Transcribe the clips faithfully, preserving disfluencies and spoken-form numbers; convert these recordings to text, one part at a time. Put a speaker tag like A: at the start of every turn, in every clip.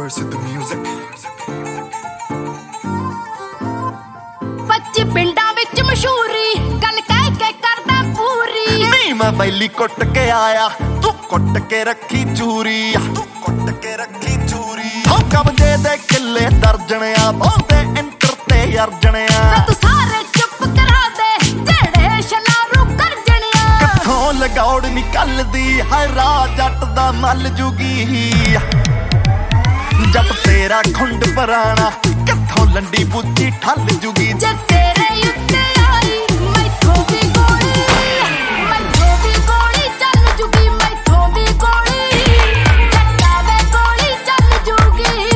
A: Dirty the music.
B: ਪੱਚੀ ਪਿੰਡਾਂ ਵਿੱਚ ਮਸ਼ਹੂਰੀ ਗੱਲ ਕਹਿ ਕੇ ਕਰਦਾ ਪੂਰੀ
C: ਨਹੀਂ ਮੈਂ ਬੈਲੀ ਕੁੱਟ ਕੇ ਆਇਆ ਤੂੰ ਕੁੱਟ ਕੇ ਰੱਖੀ ਚੂਰੀ ਤੂੰ ਕੁੱਟ ਕੇ ਰੱਖੀ ਚੂਰੀ ਹੋ ਕਬਜੇ ਦੇ ਕਿੱਲੇ ਦਰਜਣਿਆ ਬਹੁਤੇ ਇੰਟਰ ਤੇ ਅਰਜਣਿਆ
B: ਤੂੰ ਸਾਰੇ ਚੁੱਪ ਕਰਾ ਦੇ ਜਿਹੜੇ ਸ਼ਲਾਰੂ ਕਰਜਣਿਆ
C: ਕਿੱਥੋਂ ਲਗੌੜ ਨਿਕਲਦੀ ਹੈ ਰਾਹ ਜੱਟ ਦਾ ਮੱਲ ਜੁਗੀ ਜੱਟ ਤੇਰਾ ਖੁੰਡ ਪਰਾਣਾ ਕਿੱਥੋਂ ਲੰਡੀ ਬੁੱਧੀ ਠੱਲ ਜੁਗੀ
B: ਜੇ ਤੇਰੇ ਉੱਤੇ ਆਈ ਮੈਥੋਂ ਵੀ ਗੋਲੀ ਮੈਥੋਂ ਵੀ ਗੋਲੀ ਚੱਲ ਜੂਗੀ ਮੈਥੋਂ ਵੀ ਗੋਲੀ ਜੱਟਾਂ ਵੇ ਗੋਲੀ ਚੱਲ ਜੂਗੀ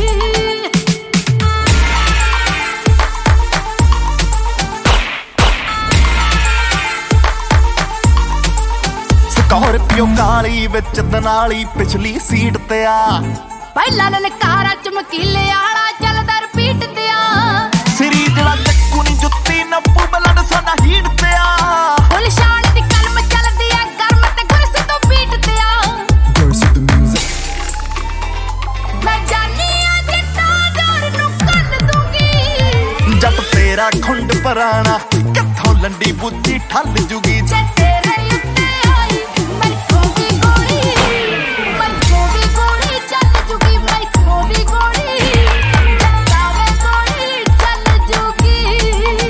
C: ਸਕਾਰਪੀਓ ਕਾਲੀ ਵਿੱਚ ਦਨਾਲੀ ਪਿਛਲੀ ਸੀਟ ਤੇ ਆ
B: ਪਹਿਲਾਂ ਨਨਕਾਰਾ ਚਮਕੀਲੇ ਆਲਾ ਚੱਲਦਾ ਰਿਪੀਟ ਤੇ ਆ
C: ਸਿਰੀ ਜਿਹੜਾ ਚੱਕੂ ਨੀ ਜੁੱਤੀ ਨੱਪੂ ਬਲੱਡ ਸਾਡਾ ਹੀਟ ਤੇ ਆ
B: ਫੁੱਲ ਸ਼ਾਨ ਦੀ ਕਲਮ ਚੱਲਦੀ ਆ ਗਰਮ ਤੇ ਗੁਰਸ ਤੋਂ ਪੀਟ ਤੇ ਆ
A: Dirty the music.
B: ਮੈਂ ਜਾਨੀ ਆ ਜੱਟਾਂ ਦੌਰ ਨੂੰ ਕੱਲ ਦੂੰਗੀ
C: ਜੱਟ ਤੇਰਾ ਖੁੰਡ ਪਰਾਣਾ ਕਿੱਥੋਂ ਲੰਡੀ ਬੁੱਧੀ ਠੱਲ ਜੁਗੀ
B: ਜੇ ਤੇਰੇ ਉੱਤੇ ਆਈ ਮੈਥੋਂ ਵੀ ਗੋਲੀ ਮੈਥੋਂ ਵੀ ਗੋਲੀ ਚੱਲ ਜੂਗੀ ਮੈਥੋਂ ਵੀ ਗੋਲੀ ਜੱਟਾਂ ਵੇ ਗੋਲੀ ਚੱਲ ਜੂਗੀ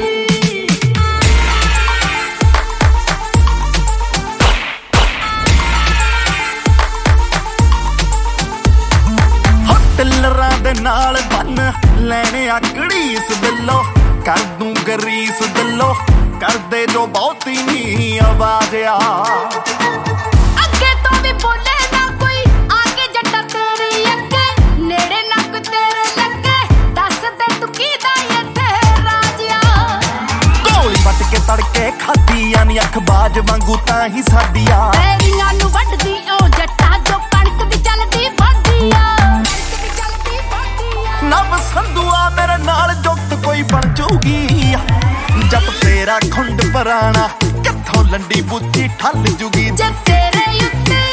C: ਟਿੱਲਰਾਂ ਦੇ ਨਾਲ ਬੰਨ ਲੈਣੇ ਆ ਘੜੀਸ ਦਿਲੋਂ ਕਰ ਦੂੰ ਗਰੀਸ ਦਿਲੋਂ ਕਰਦੇ ਜੋ ਬਹੁਤੀ ਨੀ ਆਵਾਜ਼ ਆ
B: ਅੱਗੇ ਤੋਂ ਵੀ ਬੋਲੇ ਨਾ ਕੋਈ ਆ ਕੇ ਜੱਟਾ ਤੇਰੀ ਅੱਗੇ ਨੇੜੇ ਨੱਕ ਤੇਰੇ ਲੱਗੇ ਦੱਸ ਦੇ ਤੂੰ ਕਿਹਦਾ ਇੱਥੇ ਰਾਜਿਆ
C: ਗੋਲੀ ਵੱਟ ਕੇ ਤੜਕੇ ਖਾਧੀਆਂ ਨੀ ਅੱਖ ਬਾਜ ਵਾਂਗੂ ਤਾਂ ਹੀ ਸਾਡੀਆਂ
B: ਤੇਰੀਆਂ ਨੂੰ ਵੱਢਦੀ ਓ ਜੱਟਾ ਜੋ ਕਣਕ ਦੀ ਚੱਲਦੀ ਵਾਢੀਆ ਕਣਕ ਦੀ ਚੱਲਦੀ ਵਾਢੀਆ
C: ਨਵ ਸੰਧੂਆ ਮੇਰੇ ਨਾਲ ਜੁਗਤ ਕੋਈ ਬਣ ਜੂਗੀ ਜੱਟ ਤੇਰਾ ਖੁੰਡ ਪਰਾਣਾ ਕਿੱਥੋਂ ਲੰਡੀ ਬੁੱਧੀ ਠੱਲ ਜੁਗੀ
B: ਜੇ ਤੇਰੇ ਉੱਤੇ